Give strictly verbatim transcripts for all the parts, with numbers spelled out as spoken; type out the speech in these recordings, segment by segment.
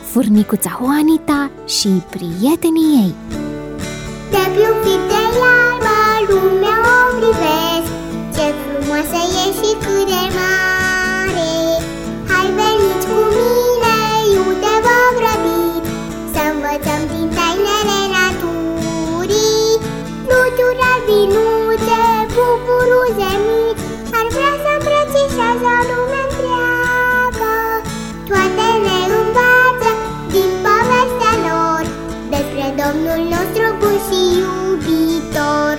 Furnicuța Juanita și prietenii ei. De pe un fir de iarbă lumea o privesc, ce frumoasă e și cât de mare. Hai veniți cu mine, iute v-am grăbit, să învățăm din tainele naturii. Fluturi albinuțe, buburuze mici, ar vrea să îmbrățișează lumea întreagă. Toate ne învață din povestea lor despre Domnul nostru bun și iubitor.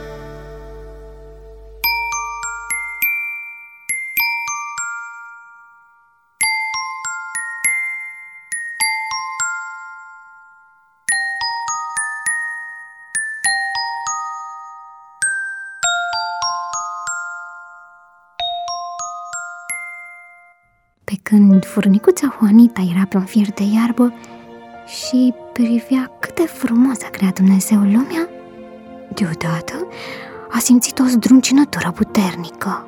Pe când furnicuța Juanita era pe un fir de iarbă și privea cât de frumos a creat Dumnezeu lumea, deodată a simțit o zdruncinătură puternică.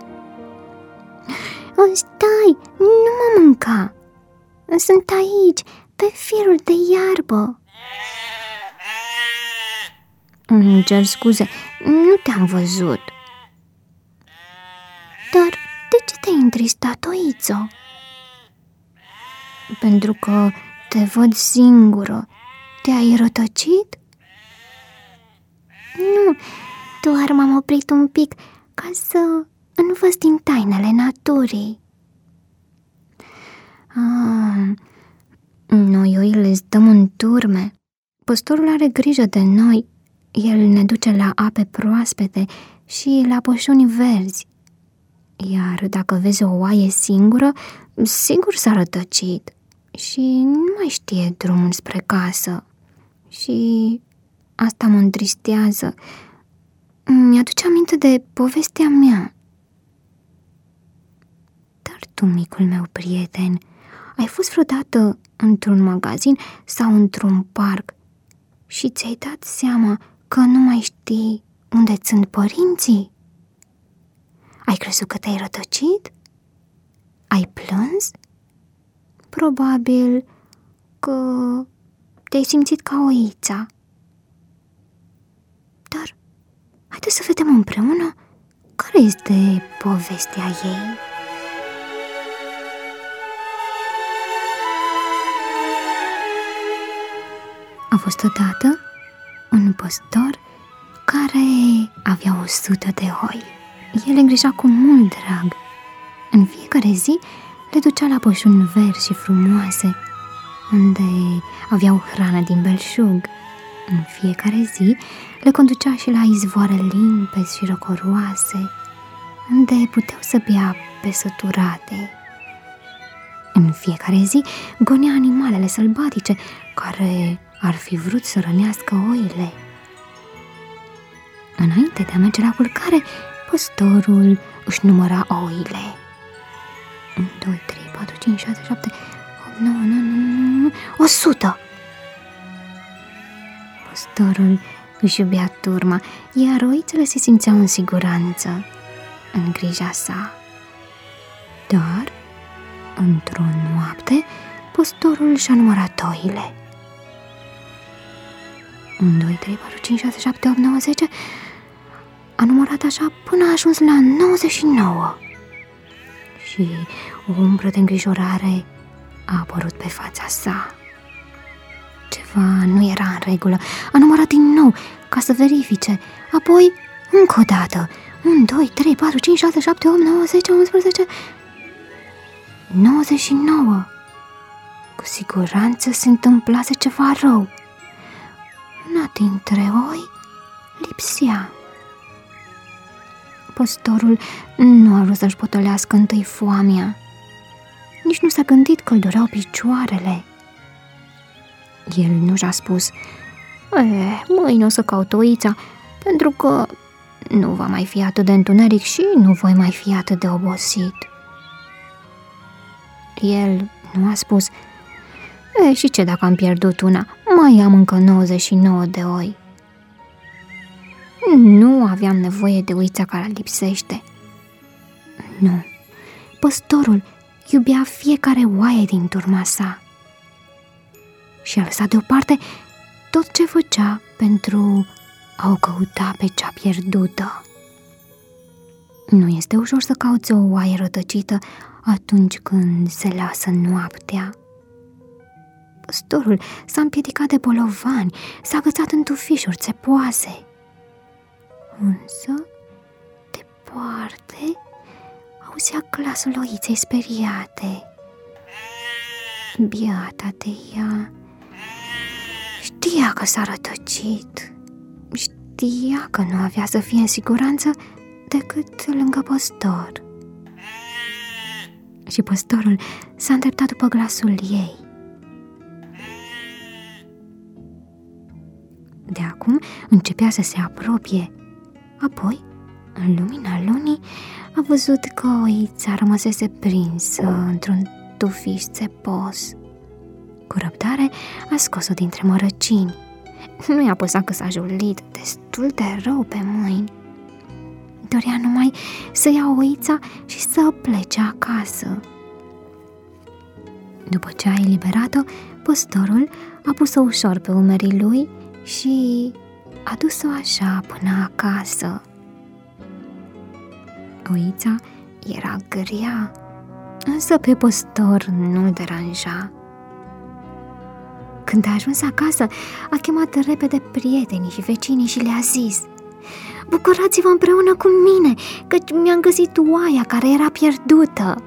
"Stai, nu mă mânca! Sunt aici, pe firul de iarbă." "Îmi cer scuze, nu te-am văzut." "Dar de ce te-ai întristat, oițo?" "Pentru că te văd singură. Te-ai rătăcit?" "Nu, doar m-am oprit un pic ca să învăț din tainele naturii." "Ah, noi oile stăm în turme. Păstorul are grijă de noi. El ne duce la ape proaspete și la pășuni verzi. Iar dacă vezi o oaie singură, sigur s-a rătăcit și nu mai știe drumul spre casă. Și asta mă întristează. Mi-aduce aminte de povestea mea." "Dar tu, micul meu prieten, ai fost vreodată într-un magazin sau într-un parc și ți-ai dat seama că nu mai știi unde sunt părinții? Ai crezut că te-ai rătăcit? Ai plâns? Probabil că te-ai simțit ca oița. Dar haideți să vedem împreună care este povestea ei." A fost odată un păstor care avea o sută de oi. El le îngrija cu mult drag. În fiecare zi le ducea la pășuni verzi și frumoase, unde aveau hrană din belșug. În fiecare zi le conducea și la izvoare limpezi și răcoroase, unde puteau să bea ape săturate. În fiecare zi gonea animalele sălbatice care ar fi vrut să rănească oile. Înainte de a merge la culcare, păstorul își număra oile. unu, doi, trei, patru, cinci, șase, șapte, opt, nouă, nouă, o sută! Păstorul își iubea turma, iar oițele se simțeau în siguranță în grija sa. Dar, într-o noapte, păstorul și-a numărat oile. unu, doi, trei, patru, cinci, șase, șapte, opt, nouă, zece... A numărat așa până a ajuns la nouăzeci și nouă. Și o umbră de îngrijorare a apărut pe fața sa. Ceva nu era în regulă. A numărat din nou ca să verifice. Apoi, încă o dată. unu, doi, trei, patru, cinci, șase, șapte, opt, nouă, zece, unsprezece... nouăzeci și nouă. Cu siguranță se întâmplase ceva rău. Una dintre oi lipsea. Păstorul nu a vrut să-și potolească întâi foamea. Nici nu s-a gândit că îl dureau picioarele. El nu și-a spus: "Eh, mâine o să caut oița, pentru că nu va mai fi atât de întuneric și nu voi mai fi atât de obosit." El nu a spus: "E, și ce dacă am pierdut una? Mai am încă nouăzeci și nouă de oi." Nu aveam nevoie de oița care lipsește. Nu, păstorul iubea fiecare oaie din turma sa. și a lăsat deoparte tot ce făcea pentru a o căuta pe cea pierdută. Nu este ușor să cauți o oaie rătăcită atunci când se lasă noaptea. Păstorul s-a împiedicat de bolovani, s-a agățat în tufișuri țepoase. Însă, departe, auzea glasul oiței speriate. Biata de ea știa că s-a rătăcit, știa că nu avea să fie în siguranță decât lângă păstor. Și păstorul s-a îndreptat după glasul ei. De acum începea să se apropie. Apoi, în lumina lunii, a văzut că oița rămăsese prinsă într-un tufiș țepos. Cu răbdare a scos-o dintre mărăcini. Nu i-a păsat că s-a julit destul de rău pe mâini. Dorea numai să ia oița și să plece acasă. După ce a eliberat-o, păstorul a pus-o ușor pe umerii lui și a dus-o așa până acasă. Oița era grea, însă pe păstor nu-l deranja. Când a ajuns acasă, a chemat repede prietenii și vecinii și le-a zis: "Bucurați-vă împreună cu mine, căci mi-am găsit oaia care era pierdută."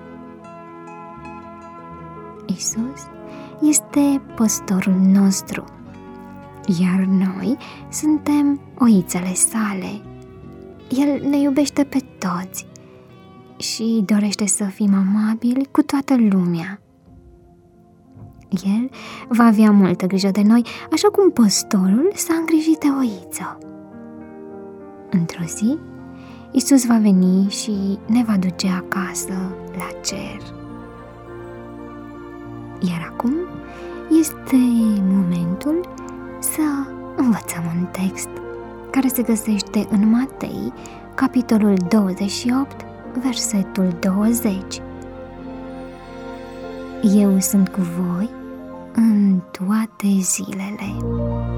Iisus este păstorul nostru, iar noi suntem oițele sale. El ne iubește pe toți și dorește să fim amabili cu toată lumea. El va avea multă grijă de noi, așa cum păstorul s-a îngrijit de oiță. Într-o zi, Iisus va veni și ne va duce acasă la cer. Iar acum este momentul să învățăm un text care se găsește în Matei, capitolul douăzeci și opt, versetul douăzeci. Eu sunt cu voi în toate zilele.